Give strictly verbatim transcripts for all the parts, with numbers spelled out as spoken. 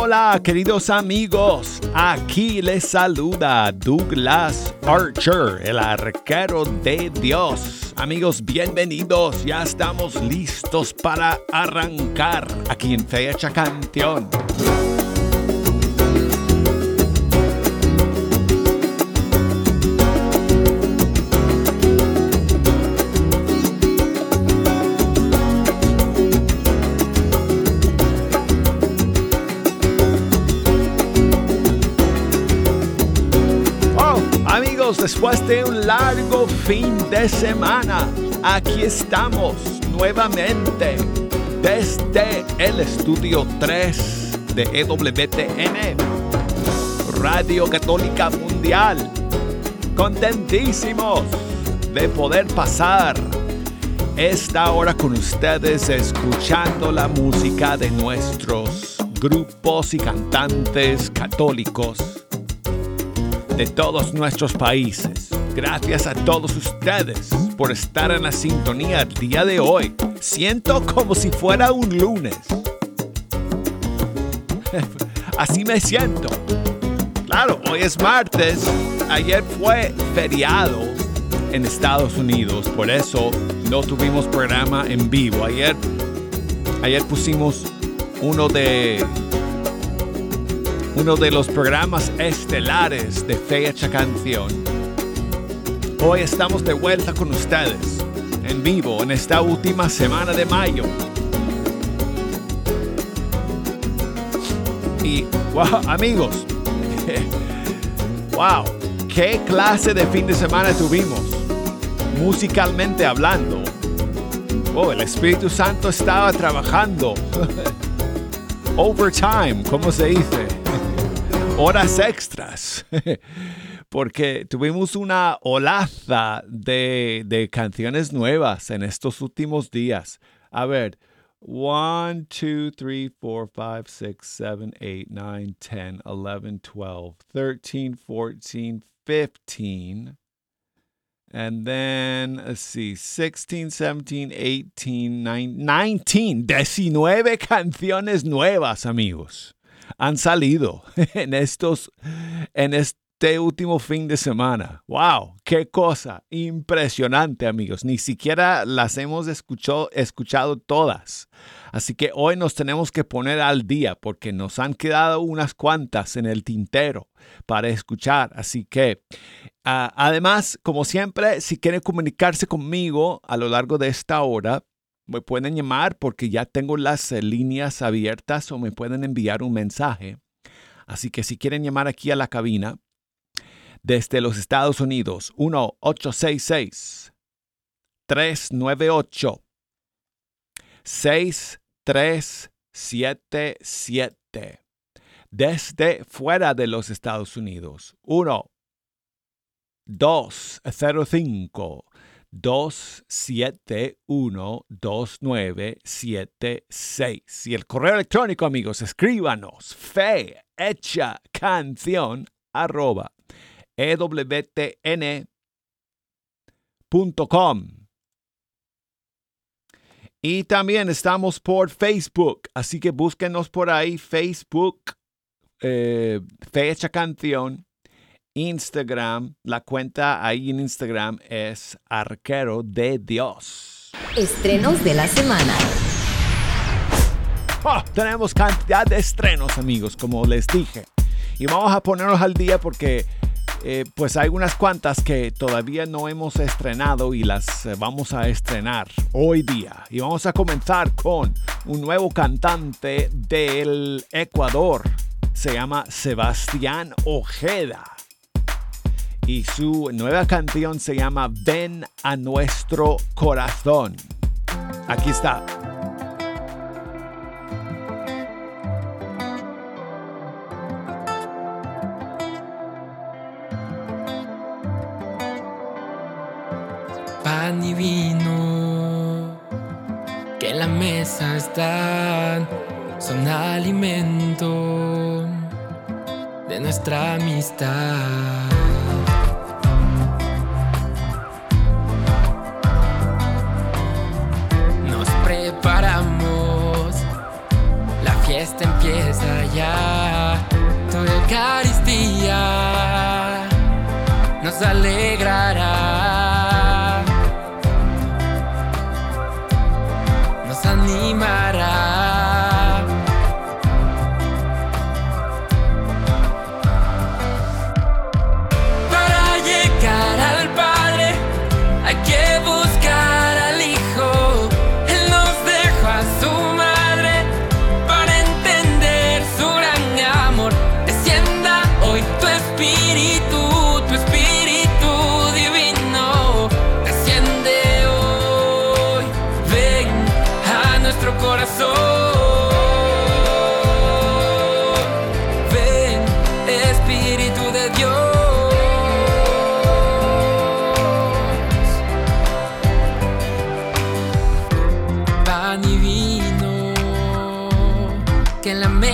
Hola, queridos amigos. Aquí les saluda Douglas Archer, el arquero de Dios. Amigos, bienvenidos. Ya estamos listos para arrancar aquí en Fecha Canción. Después de un largo fin de semana, aquí estamos nuevamente desde el estudio tres de E W T N, Radio Católica Mundial. Contentísimos de poder pasar esta hora con ustedes escuchando la música de nuestros grupos y cantantes católicos de todos nuestros países. Gracias a todos ustedes por estar en la sintonía el día de hoy. Siento como si fuera un lunes. Así me siento. Claro, hoy es martes. Ayer fue feriado en Estados Unidos, por eso no tuvimos programa en vivo. Ayer, ayer pusimos uno de... uno de los programas estelares de Fecha Canción. Hoy estamos de vuelta con ustedes, en vivo, en esta última semana de mayo. Y, wow, amigos, wow, qué clase de fin de semana tuvimos, musicalmente hablando. Oh, el Espíritu Santo estaba trabajando. Overtime, ¿cómo se dice? Horas extras, porque tuvimos una olaza de, de canciones nuevas en estos últimos días. A ver, one, two, three, four, five, six, seven, eight, nine, ten, eleven, twelve, thirteen, fourteen, fifteen, and then, let's see, sixteen, seventeen, eighteen, nineteen, diecinueve canciones nuevas, amigos. Han salido en estos, en este último fin de semana. ¡Wow! ¡Qué cosa! Impresionante, amigos. Ni siquiera las hemos escuchado, escuchado todas. Así que hoy nos tenemos que poner al día porque nos han quedado unas cuantas en el tintero para escuchar. Así que, uh, además, como siempre, si quieren comunicarse conmigo a lo largo de esta hora, me pueden llamar porque ya tengo las eh, líneas abiertas o me pueden enviar un mensaje. Así que si quieren llamar aquí a la cabina desde los Estados Unidos, uno ocho seis seis, tres nueve ocho, seis tres siete siete. Desde fuera de los Estados Unidos, uno dos cero cinco, dos siete uno, dos nueve siete seis. Y el correo electrónico, amigos, escríbanos fehechacanción arroba ewtn punto com. Y también estamos por Facebook, así que búsquenos por ahí, Facebook, eh, Fecha Canción. Instagram, la cuenta ahí en Instagram es Arquero de Dios. Estrenos de la semana. Oh, tenemos cantidad de estrenos, amigos, como les dije. Y vamos a ponernos al día porque eh, pues hay unas cuantas que todavía no hemos estrenado y las eh, vamos a estrenar hoy día. Y vamos a comenzar con un nuevo cantante del Ecuador. Se llama Sebastián Ojeda. Y su nueva canción se llama Ven a Nuestro Corazón. Aquí está. Pan y vino que en la mesa están, son alimento de nuestra amistad. Nos preparamos, la fiesta empieza ya.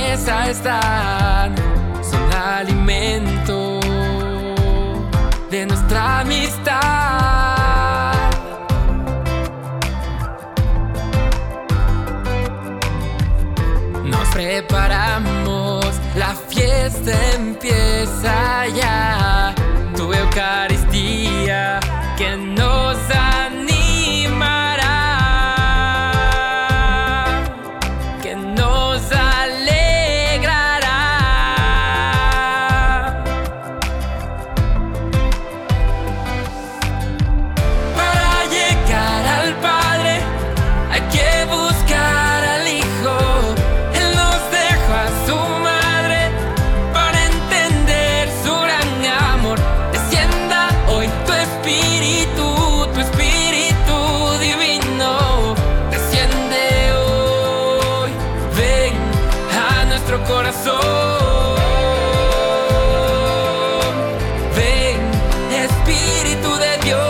mesa están, son alimento de nuestra amistad. Nos preparamos, la fiesta empieza ya. Tu Eucaristía que nos animará, que nos alegrará. Para llegar al Padre hay que buscar al Hijo. Él nos dejó a su madre para entender su gran amor. Descienda hoy tu espíritu, tu espíritu divino. Desciende hoy, ven a nuestro corazón. Ven, Espíritu de Dios.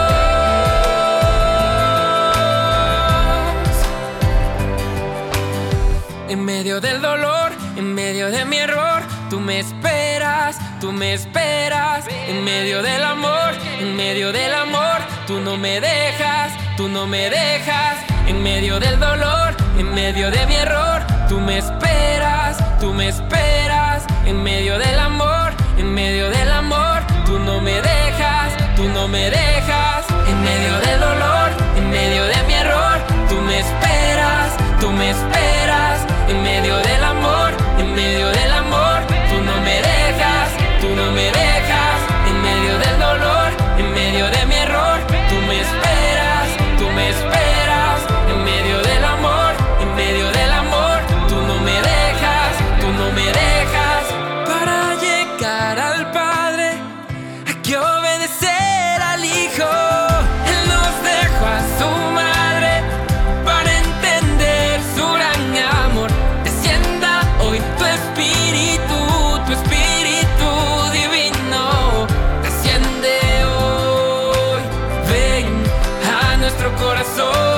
En medio del dolor, en medio de mi error, tú me esperas, tú me esperas. En medio del amor, en medio del amor, tú no me dejas, tú no me dejas. En medio del dolor, en medio de mi error, tú me esperas, tú me esperas. En medio del amor, en medio del amor, tú no me dejas, tú no me dejas. En medio del dolor, en medio de mi error, tú me esperas, tú me esperas. En medio del amor, en medio del amor, tú no me dejas, tú no me dejas. En medio del dolor, en medio de mi error, tú me esperas, tú me esperas. En medio del amor, en medio del amor, tú no me dejas, tú no me dejas. Para llegar al Padre hay que obedecer al Hijo. Él nos dejó a su madre para entender su gran amor. Descienda hoy tu espíritu, tu espíritu divino. Desciende hoy, ven a nuestro corazón.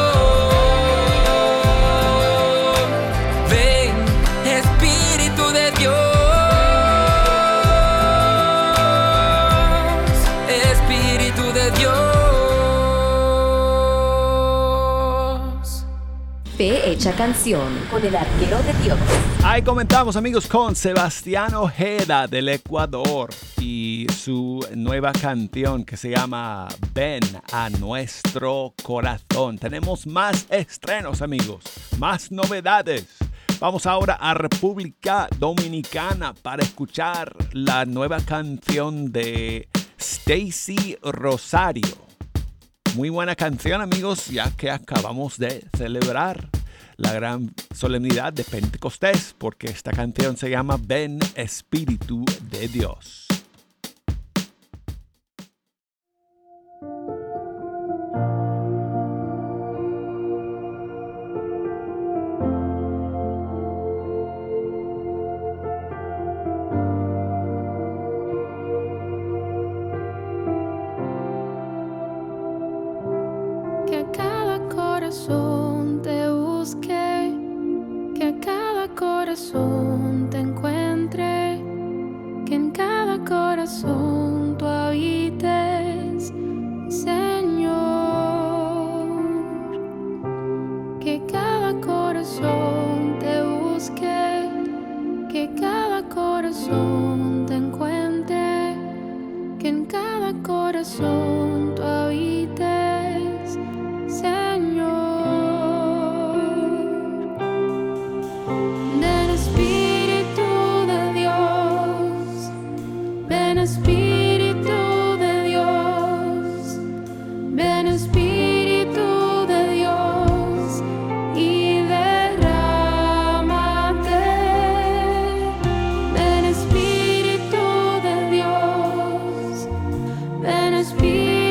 Ven, Espíritu de Dios. Espíritu de Dios. Fe hecha canción con el arquero de Dios. Ahí comentamos, amigos, con Sebastián Ojeda del Ecuador y su nueva canción que se llama Ven a nuestro corazón. Tenemos más estrenos, amigos, más novedades. Vamos ahora a República Dominicana para escuchar la nueva canción de Stacy Rosario. Muy buena canción, amigos, ya que acabamos de celebrar la gran solemnidad de Pentecostés, porque esta canción se llama Ven, Espíritu de Dios. Que cada corazón te busque, que cada corazón te encuentre, que en cada corazón tú habites, Señor. Que cada corazón te busque, que cada corazón te encuentre, que en cada corazón tú habites, Señor. Ven Espíritu de Dios, ven Espíritu de Dios, ven Espíritu de Dios y derrámate. Ven Espíritu de Dios, ven Espíritu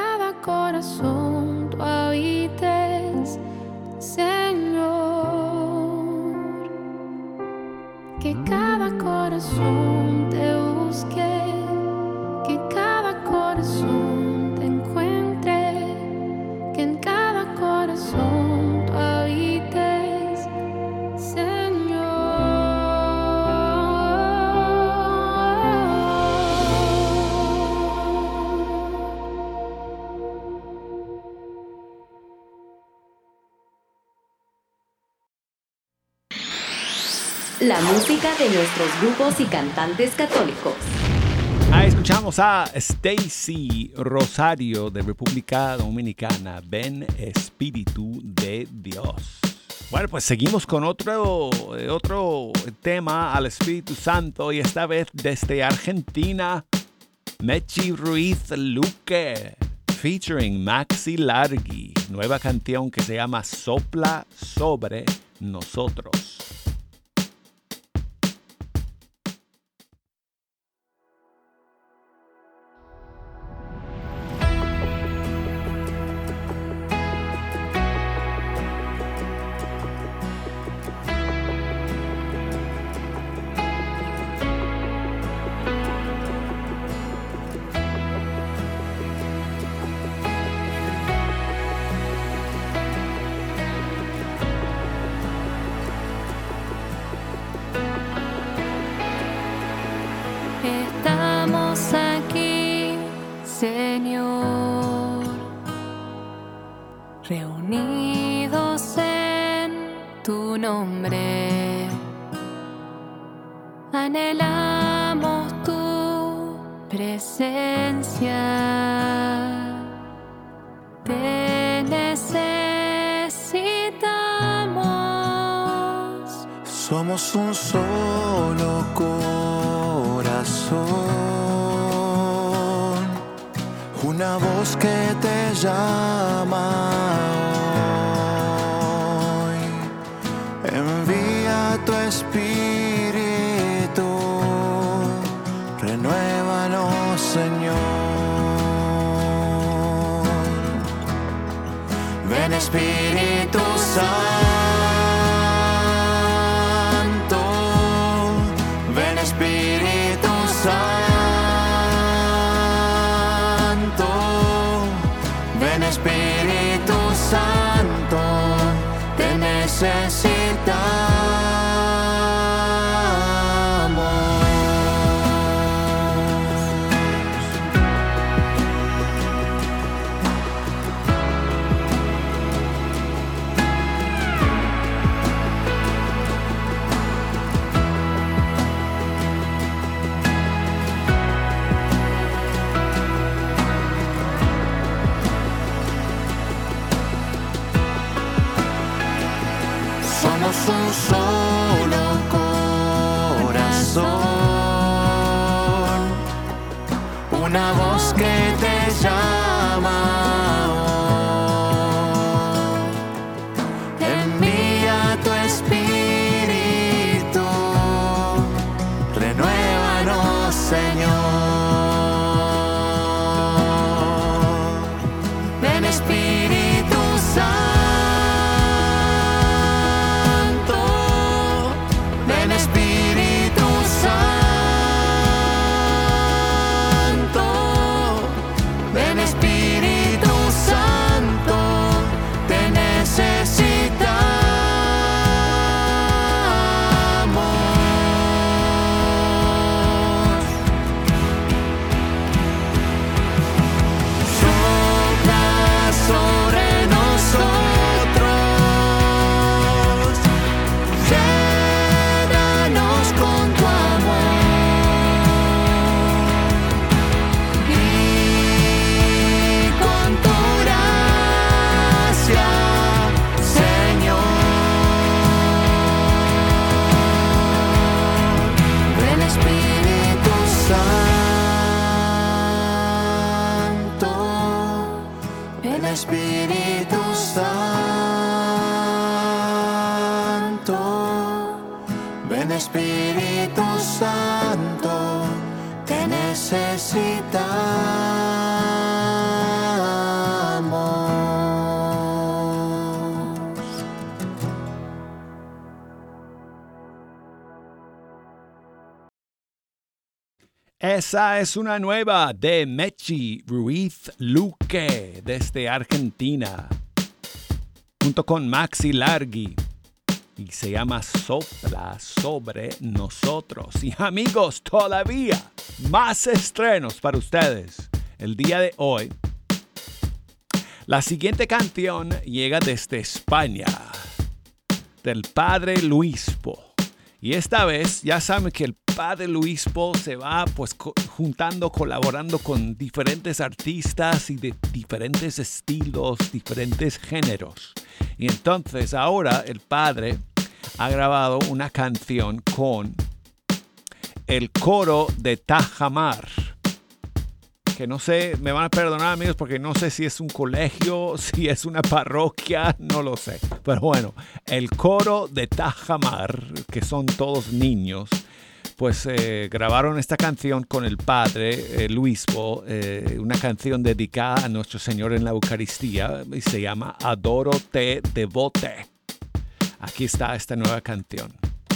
cada corazón tú habites, Señor. Que cada corazón te busque, que cada corazón te encuentre, que en cada corazón tú habites, Señor. La música de nuestros grupos y cantantes católicos. Ahí escuchamos a Stacy Rosario de República Dominicana. Ven Espíritu de Dios. Bueno, pues seguimos con otro, otro tema al Espíritu Santo y esta vez desde Argentina. Mechi Ruiz Luque featuring Maxi Largi. Nueva canción que se llama Sopla sobre nosotros. Estamos aquí, Señor, reunidos en tu nombre. Anhelamos tu presencia. Te necesitamos. Somos un solo corazón, una voz que te llama hoy. Envía tu espíritu, renuévanos, Señor. Ven, Espíritu Santo, ven, Espíritu Santo, ven, Espíritu Santo, te necesitamos. Somos un solo corazón, una voz que te llama hoy. Envía tu espíritu, renuévanos, Señor. Ven, Espíritu Santo, ven, Espíritu Santo, ven, Espíritu Santo, te necesitamos. Sopla sobre nosotros, llénanos con tu amor y con tu gracia, Señor. Ven, Espíritu Santo, ven, Espíritu Santo, ven, Espíritu Santo, te necesitamos. Esa es una nueva de Mechi Ruiz Luque desde Argentina, junto con Maxi Largi, y se llama Sopla sobre nosotros. Y amigos, todavía más estrenos para ustedes el día de hoy. La siguiente canción llega desde España, del Padre Luispo. Y esta vez ya saben que el Padre Luispo se va pues co- juntando, colaborando con diferentes artistas y de diferentes estilos, diferentes géneros. Y entonces ahora el Padre ha grabado una canción con el coro de Tajamar. Que no sé, me van a perdonar amigos porque no sé si es un colegio, si es una parroquia, no lo sé. Pero bueno, el coro de Tajamar, que son todos niños, pues eh, grabaron esta canción con el Padre eh, Luispo, eh, una canción dedicada a nuestro Señor en la Eucaristía y se llama Adoro te devote. Aquí está esta nueva canción.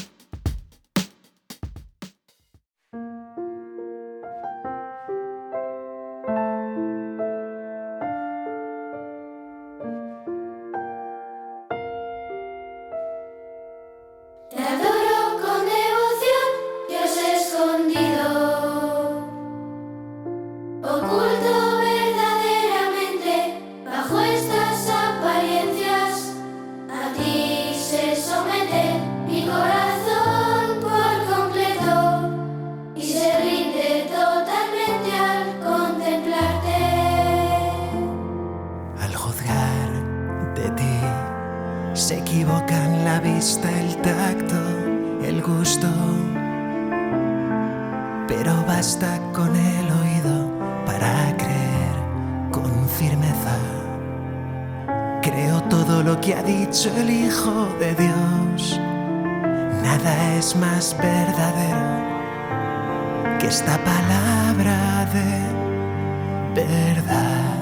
El Hijo de Dios, nada es más verdadero que esta palabra de verdad.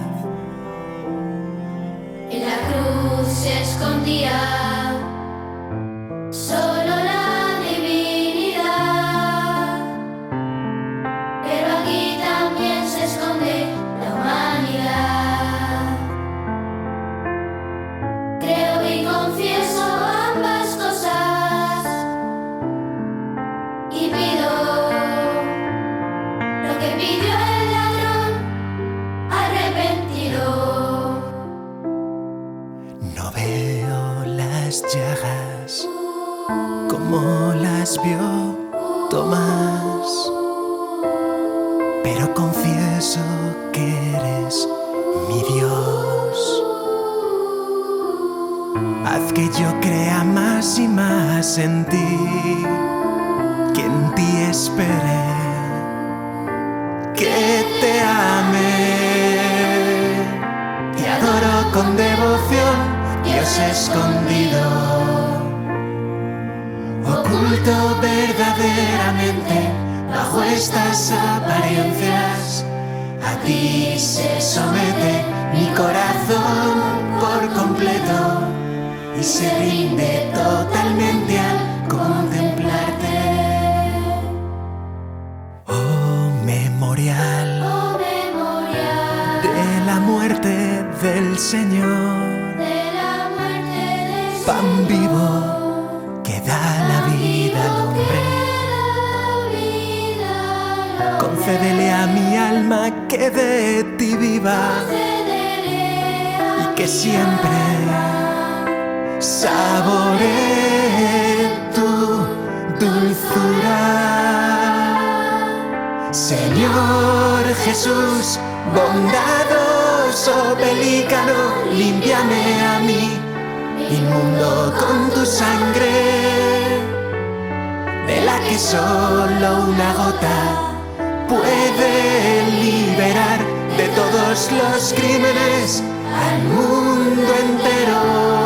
En la cruz se escondía solo la divinidad, pero aquí también se esconde la humanidad. Confieso ambas cosas y pido lo que pidió el ladrón arrepentido. No veo las llagas como las vio Tomás, pero confieso que eres mi Dios. Haz que yo crea más y más en ti, que en ti espere, que te ame. Te adoro con devoción, Dios escondido, oculto verdaderamente bajo estas apariencias. A ti se somete mi corazón por completo y se rinde totalmente al contemplarte. Oh memorial, Oh memorial de la muerte del Señor, de la muerte del pan vivo que da la vida al hombre. Concédele a mi alma que de ti viva y que siempre saboree tu dulzura. Señor Jesús, bondadoso pelícano, límpiame a mí, inmundo con tu sangre, de la que solo una gota puede liberar de todos los crímenes al mundo entero.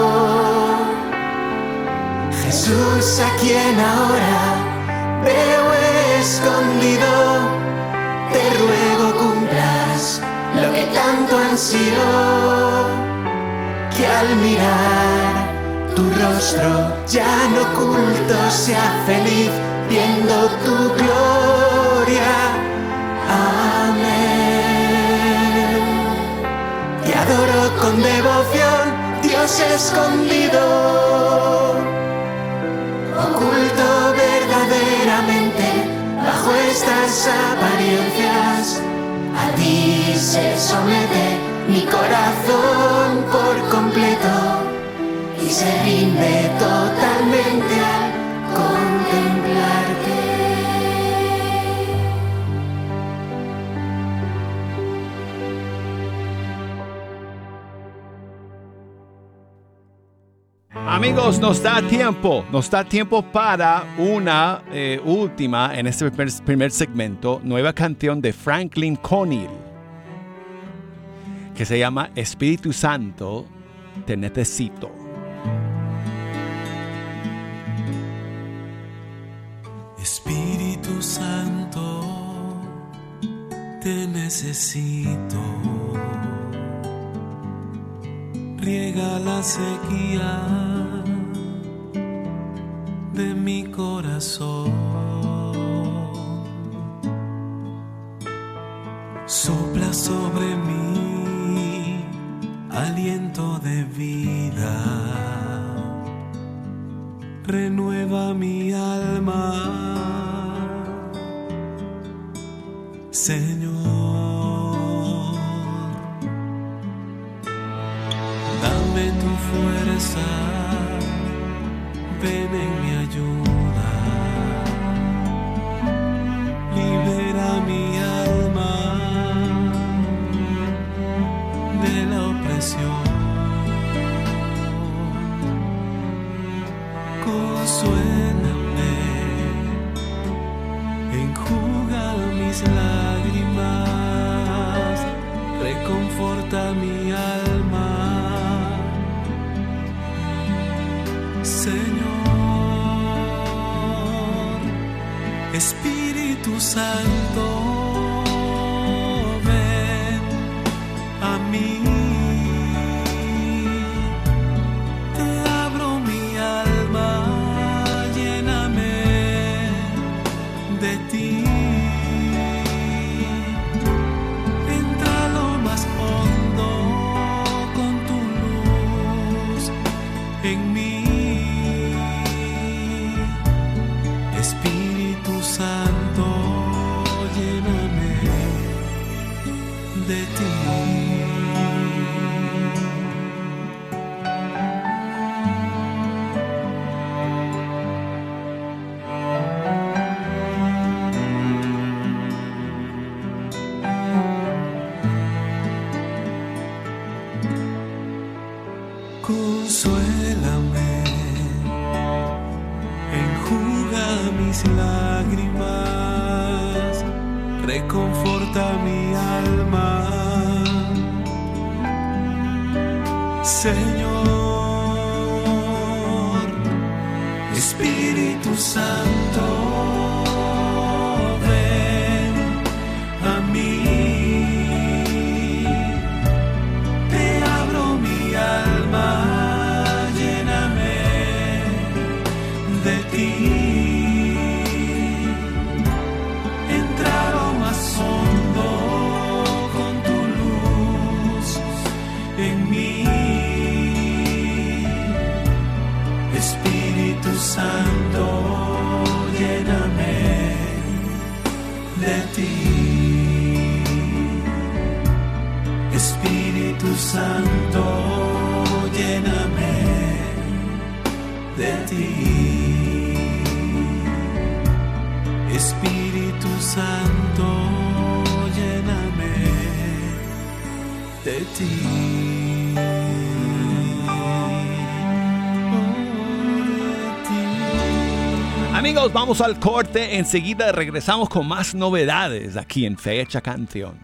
Jesús, a quien ahora veo escondido, te ruego cumplas lo que tanto ansío, que al mirar tu rostro ya no oculto sea feliz viendo tu gloria Amén. Te adoro con devoción, Dios escondido, oculto verdaderamente bajo estas apariencias. A ti se somete mi corazón por completo y se rinde totalmente al contemplarte. Amigos, nos da tiempo, nos da tiempo para una eh, última, en este primer, primer segmento, nueva canción de Franklin Connill, que se llama Espíritu Santo, te necesito. Espíritu Santo, te necesito. Riega la sequía de mi corazón. Sopla sobre mí aliento de vida. Renueva mi alma, Señor. Dame tu fuerza, ven en mi ayuda. Libera mi alma de la opresión. Consuélame, enjuga mis lágrimas, reconforta mi alma, Señor. Espíritu Santo, ven a mí. Consuélame, enjuga mis lágrimas, reconforta mi alma, Señor. Espíritu Santo, ven a mí. Te abro mi alma, de ti, entra lo más hondo con tu luz en mí. Espíritu Santo, lléname de ti. Espíritu Santo, lléname de ti. Espíritu Santo, lléname de ti. Oh, de ti. Amigos, vamos al corte. Enseguida regresamos con más novedades aquí en Fecha Canción.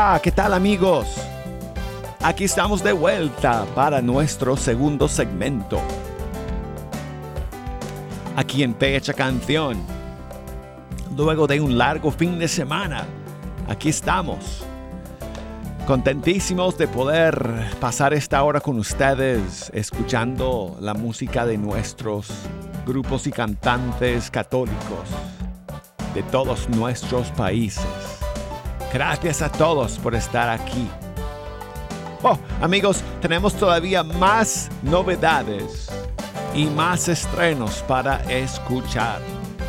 Hola, ¿qué tal amigos? Aquí estamos de vuelta para nuestro segundo segmento. Aquí en Fecha Canción. Luego de un largo fin de semana, aquí estamos. Contentísimos de poder pasar esta hora con ustedes, escuchando la música de nuestros grupos y cantantes católicos de todos nuestros países. Gracias a todos por estar aquí. Oh, amigos, tenemos todavía más novedades y más estrenos para escuchar.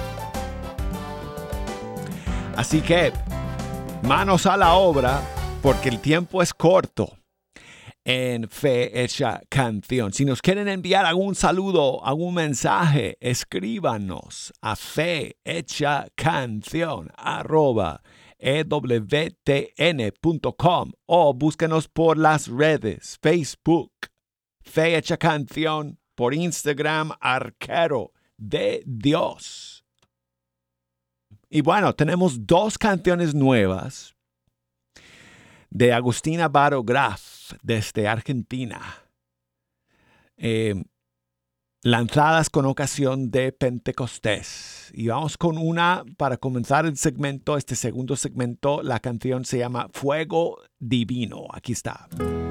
Así que, manos a la obra, porque el tiempo es corto en Fe Hecha Canción. Si nos quieren enviar algún saludo, algún mensaje, escríbanos a fehechacanción arroba e w t n punto com o búsquenos por las redes, Facebook, Fe Hecha Canción, por Instagram, Arquero de Dios. Y bueno, tenemos dos canciones nuevas de Agustina Barograf desde Argentina, eh, lanzadas con ocasión de Pentecostés. Y vamos con una para comenzar el segmento, este segundo segmento. La canción se llama Fuego Divino. Aquí está.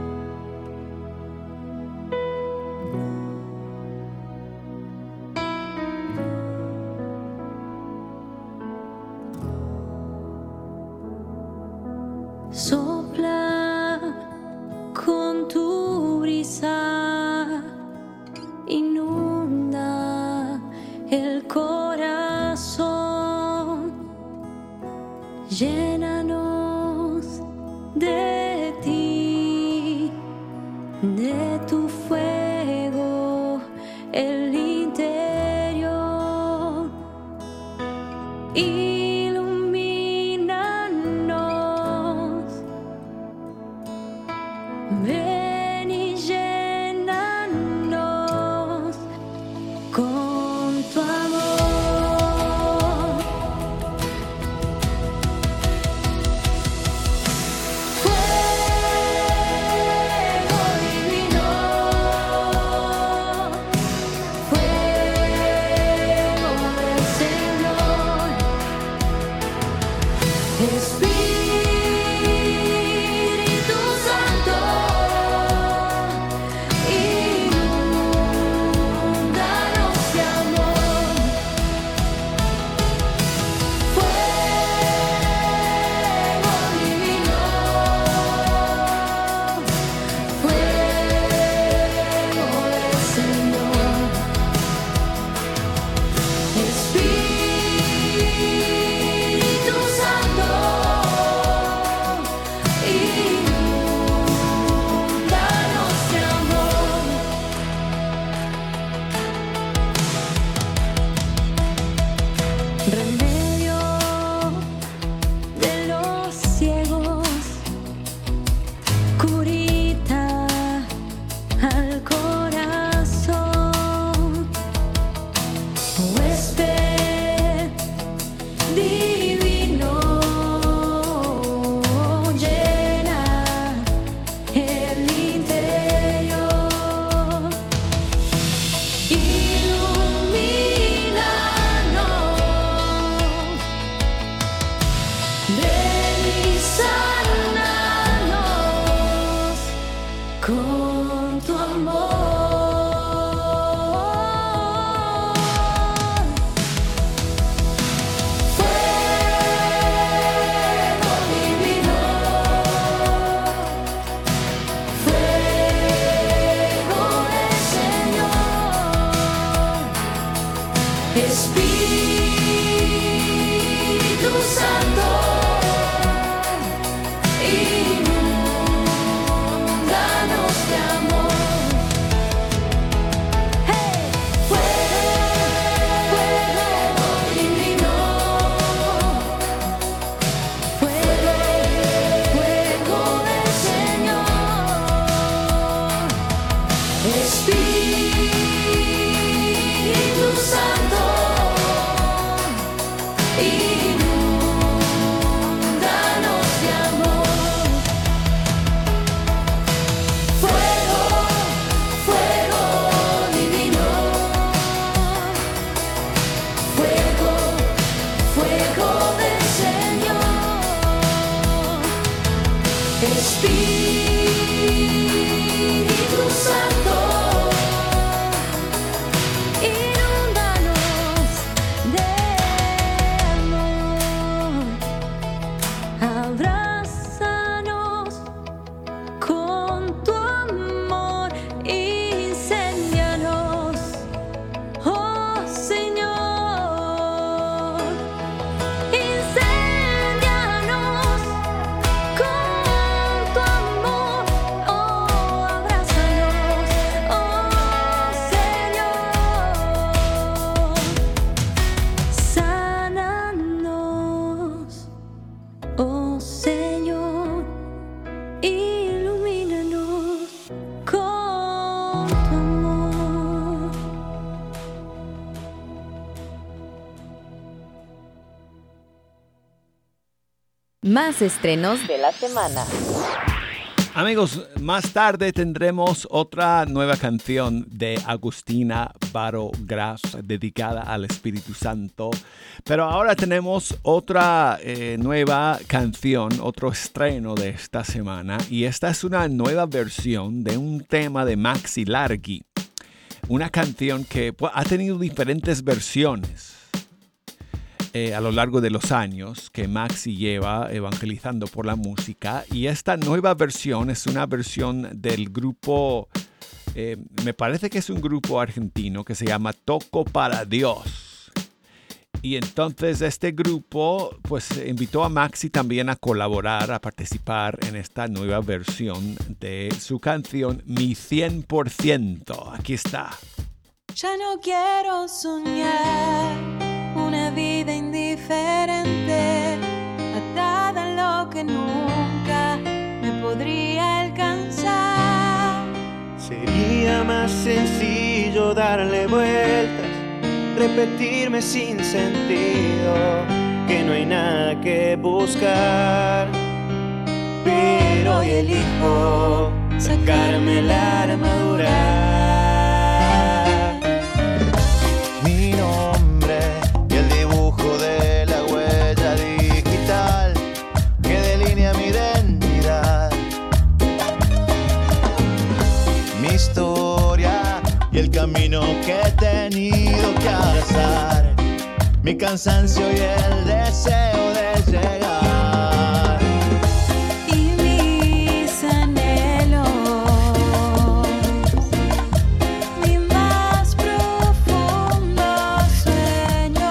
Sopla con tu brisa, inunda el corazón, llénanos de ti, de tu fuego, el interior. Y ven y llénanos con tu amor. Fuego divino, fuego del Señor, Espíritu Santo. Con tu amor, fuego divino, fuego del Señor, Espíritu Santo. Espíritu Santo, inúndanos Espíritu Santo, Inúndanos de amor, abrázanos con tu amor, incendianos, oh Señor, incendianos con tu amor, oh abrázanos, oh Señor, sánanos, oh Señor, ilumínanos con tu amor. Más estrenos de la semana. Amigos, más tarde tendremos otra nueva canción de Agustina Baro Graf dedicada al Espíritu Santo. Pero ahora tenemos otra eh, nueva canción, otro estreno de esta semana. Y esta es una nueva versión de un tema de Maxi Largi. Una canción que pues, ha tenido diferentes versiones eh, a lo largo de los años que Maxi lleva evangelizando por la música. Y esta nueva versión es una versión del grupo, eh, me parece que es un grupo argentino que se llama Toco para Dios. Y entonces este grupo pues invitó a Maxi también a colaborar, a participar en esta nueva versión de su canción Mi cien por ciento. Aquí está. Ya no quiero soñar una vida indiferente, atada a lo que nunca me podría alcanzar. Sería más sencillo darle vueltas, repetirme sin sentido, que no hay nada que buscar. Pero hoy elijo sacarme la armadura. Mi nombre y el dibujo de la huella digital que delinea mi identidad. Mi historia y el camino que he tenido que abrazar. Mi cansancio y el deseo de llegar. Y mis anhelos, mi más profundo sueño.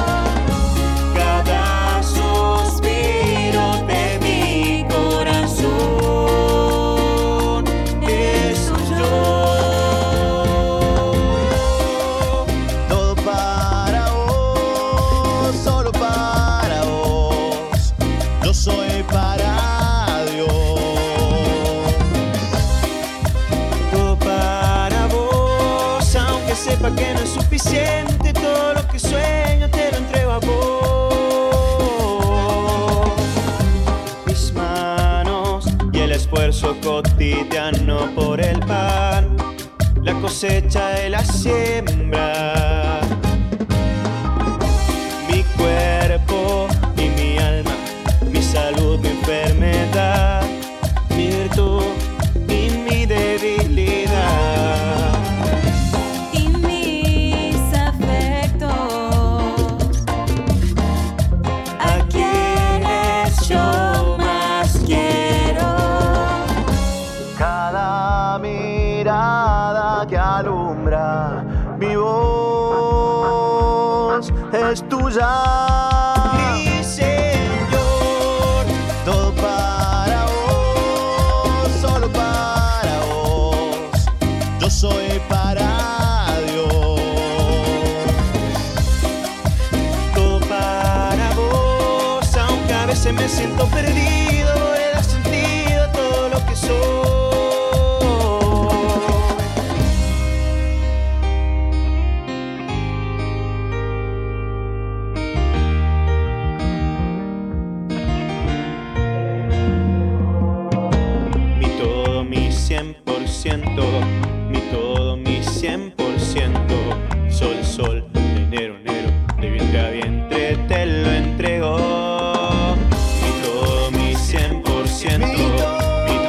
Cada suspiro de mi corazón es un yo. Todo para vos, solo para vos. Yo soy para Dios. Todo para vos, aunque sepa que no es suficiente. Todo lo que sueño te lo entrego a vos. Mis manos y el esfuerzo cotidiano por el pan, la cosecha de la siembra. Mi cuerpo y mi alma, mi salud, mi enfermedad, mi virtud y mi debilidad. Y mis afectos, a quienes yo más quiero. Cada mirada que alumbra mi voz es tuya. Mi Señor, Todo para vos, solo para vos. Yo soy para Dios. todo para vos, aunque a veces me siento perdido, le da sentido a todo lo que soy. Mi todo, mi cien por ciento, mi todo, mi cien por ciento. Sol, sol, de enero, enero, de vientre a vientre te lo entrego. Mi todo, mi cien por ciento, Mi todo, mi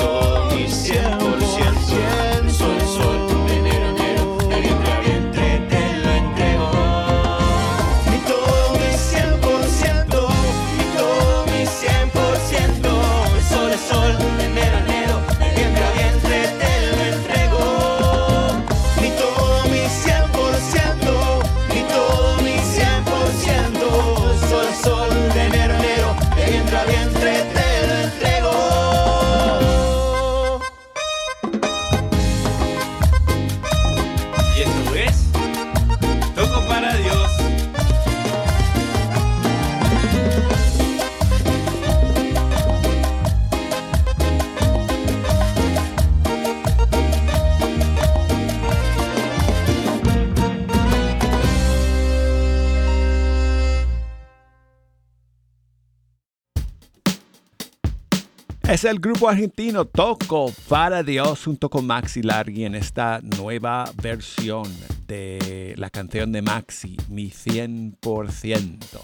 Es el grupo argentino Toco para Dios junto con Maxi Largi en esta nueva versión de la canción de Maxi, Mi cien por ciento.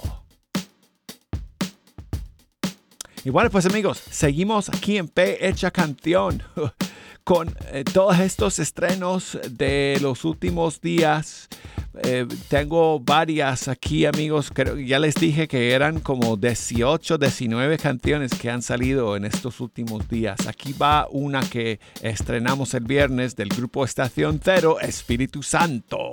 Y bueno, pues amigos, seguimos aquí en P Hecha Canción con eh, todos estos estrenos de los últimos días. Eh, tengo varias aquí, amigos. Creo, ya les dije que eran como dieciocho, diecinueve canciones que han salido en estos últimos días. Aquí va una que estrenamos el viernes del grupo Estación Cero, Espíritu Santo.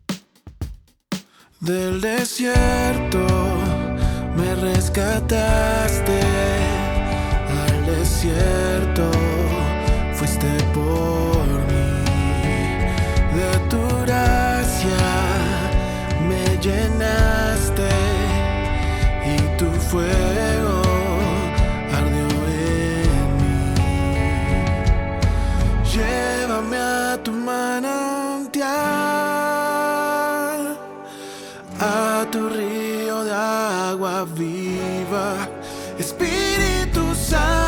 Del desierto me rescataste, al desierto fuiste por mí, de tu gracia me llenaste y tu fuego ardió en mí. Llévame a tu manantial, a tu río de agua viva, Espíritu Santo.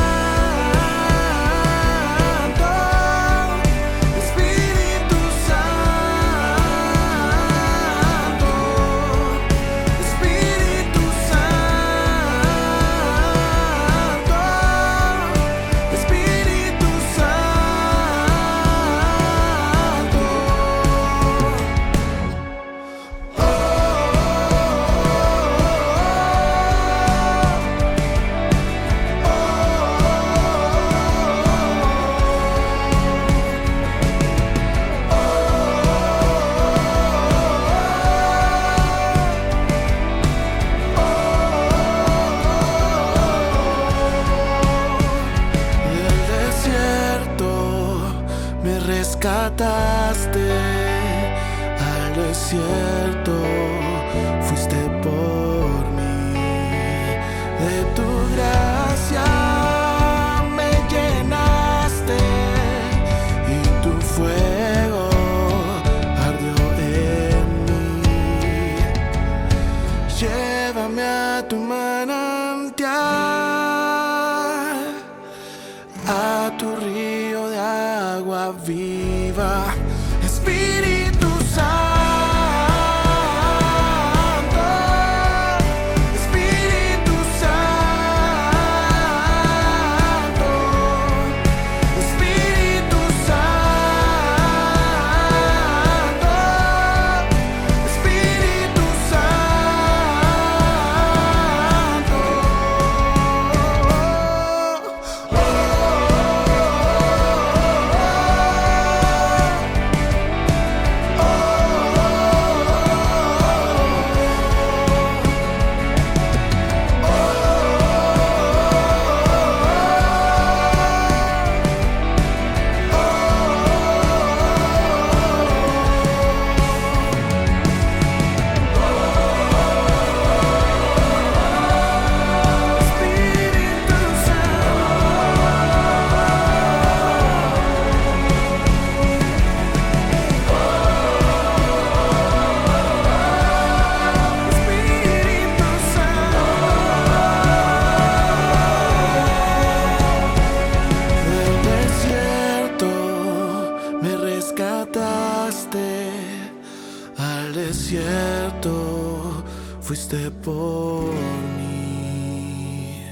Rescataste al desierto, fuiste por mí, de tu gracia me llenaste y tu fuego ardió en mí. Llévame a tu manantial, a tu río de agua viva, Espíritu Santo. Fuiste por mí.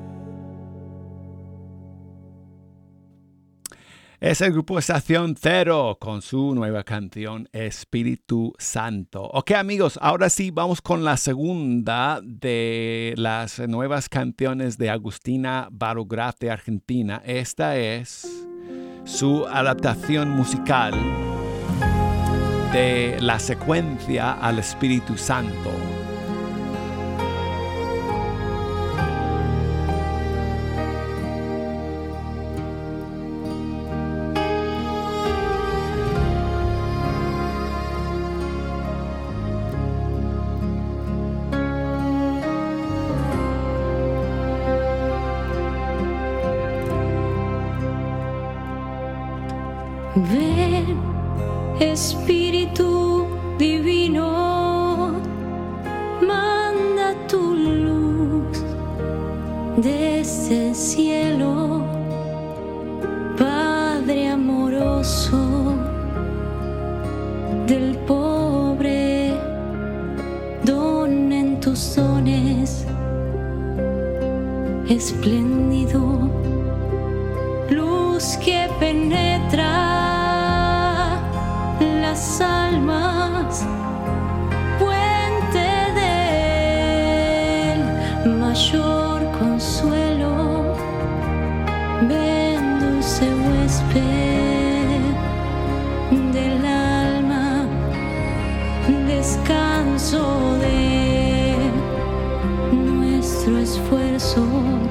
Es el grupo Estación Cero con su nueva canción Espíritu Santo. Ok, amigos, ahora sí vamos con la segunda de las nuevas canciones de Agustina Barograf de Argentina. Esta es su adaptación musical de la secuencia al Espíritu Santo. Ven, Espíritu Divino, manda tu luz desde el cielo tus dones, espléndido, luz que penetra las almas, puente del mayor consuelo, ven dulce huésped del alma, descanso de nuestro esfuerzo.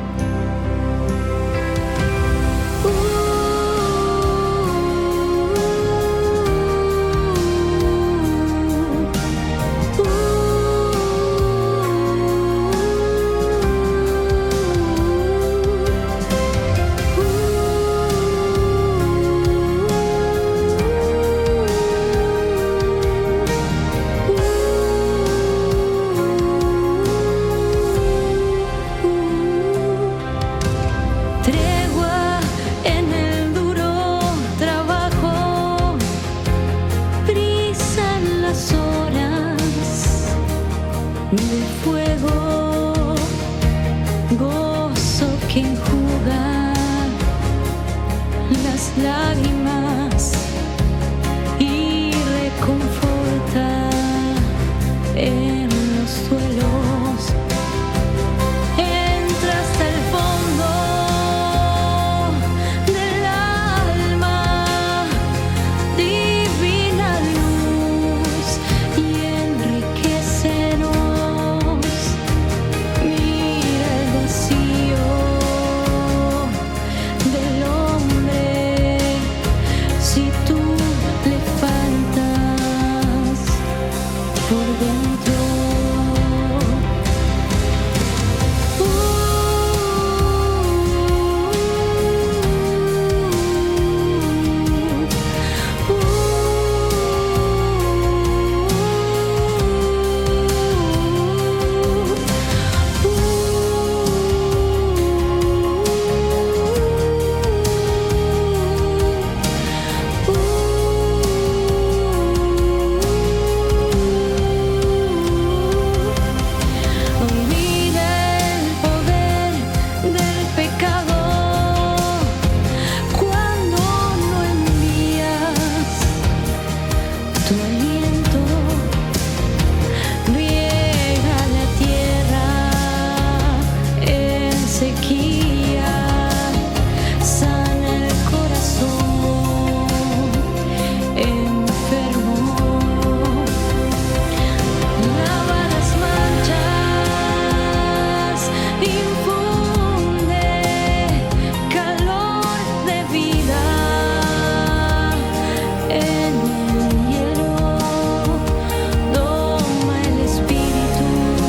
Lágrimas y reconforta en los duelos, entra hasta el fondo del alma, divina luz, y enriquecenos. Mira el vacío del hombre, si tú le faltas por dentro. Uh, uh, Olvida el poder del pecado cuando no envías tu aliento, riega la tierra en sequía, sana el corazón enfermo. Lava las manchas, infunde calor de vida en el hielo, doma el espíritu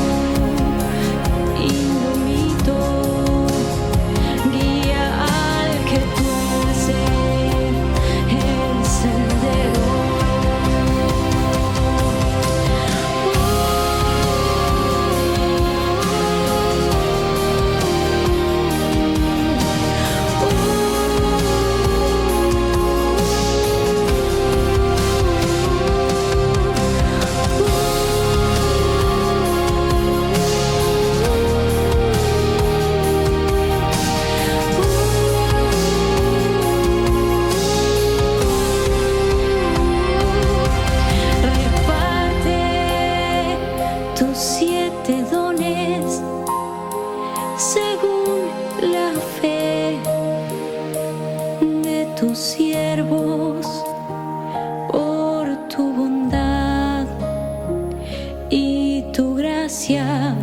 indomito, guía al que tuerce el sendero. Reparte tus siete dones según la fe de tus siervos, por tu bondad y tu gracia,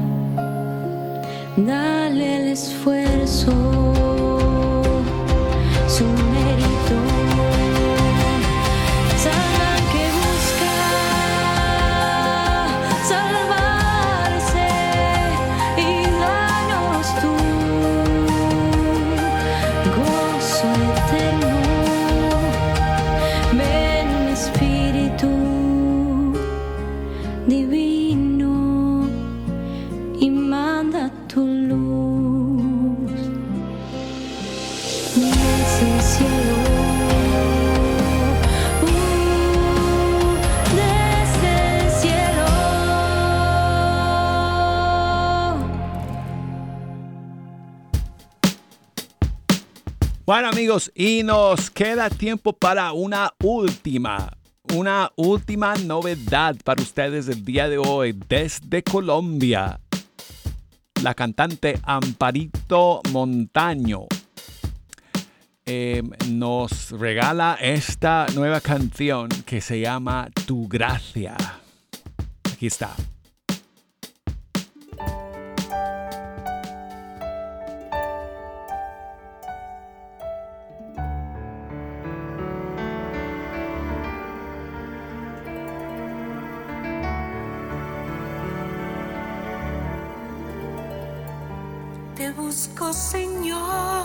dale el esfuerzo, su mérito. Sana que busca salvarse y danos tu gozo eterno. Ven Espíritu divino y manda tu luz desde el cielo. Uh, desde el cielo. Bueno, amigos, y nos queda tiempo para una última, una última novedad para ustedes el día de hoy desde Colombia. La cantante Amparito Montaño eh, nos regala esta nueva canción que se llama Tu Gracia. Aquí está. Te busco, Señor,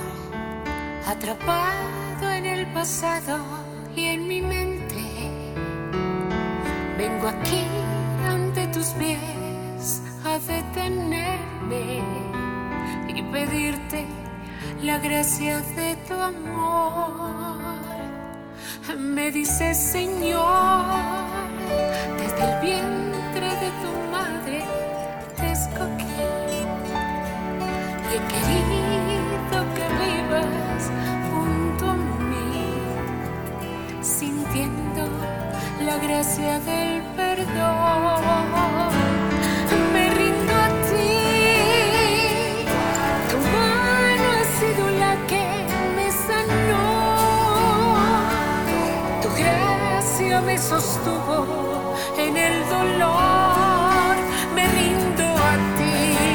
atrapado en el pasado y en mi mente. Vengo aquí ante tus pies a detenerme y pedirte la gracia de tu amor. Me dices, Señor, desde el vientre de tu madre te escogí. Y he querido que vivas junto a mí, sintiendo la gracia del perdón. Me rindo a ti, tu mano ha sido la que me sanó, tu gracia me sostuvo en el dolor. Me rindo a ti.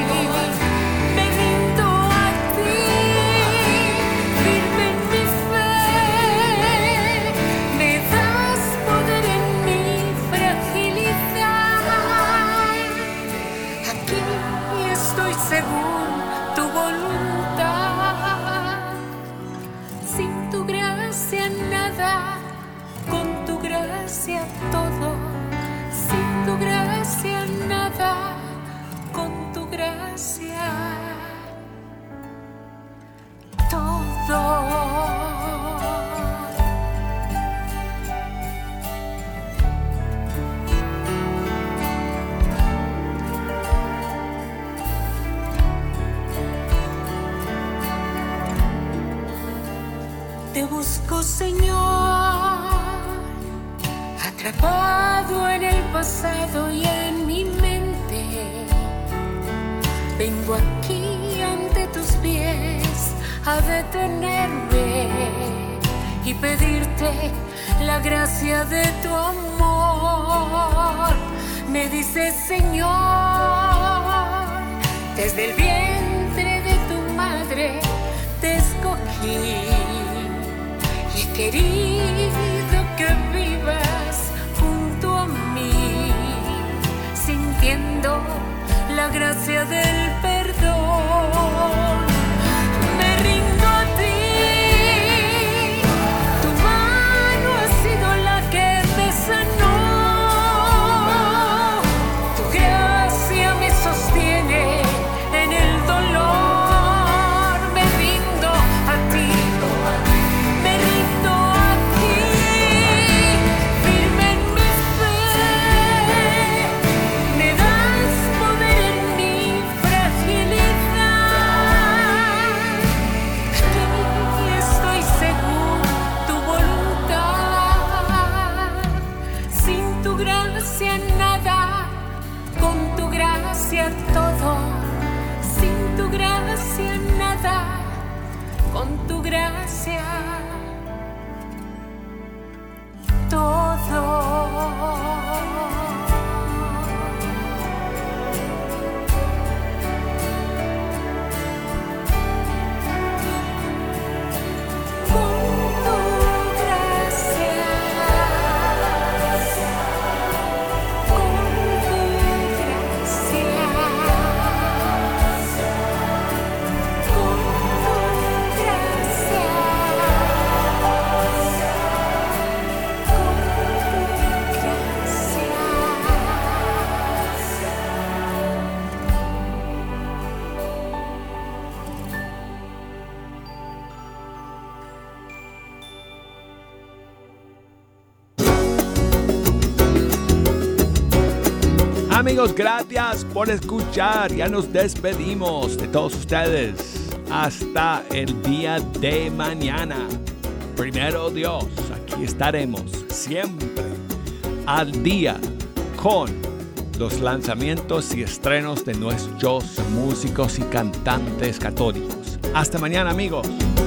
Según tu voluntad, sin tu gracia nada, con tu gracia todo, sin tu gracia nada, con tu gracia todo. Te busco, Señor, atrapado en el pasado y en mi mente. Vengo aquí ante tus pies a detenerme y pedirte la gracia de tu amor. Me dices, Señor, desde el vientre de tu madre te escogí. Y he querido que vivas junto a mí, sintiendo la gracia del perdón. Me rindo a ti, tu mano ha sido la que me sanó, tu gracia me sostiene en el dolor. Me rindo a ti. Todo, sin tu gracia nada, con tu gracia todo. Amigos, gracias por escuchar. Ya nos despedimos de todos ustedes. hasta el día de mañana. Primero Dios, aquí estaremos siempre al día con los lanzamientos y estrenos de nuestros músicos y cantantes católicos. Hasta mañana, amigos.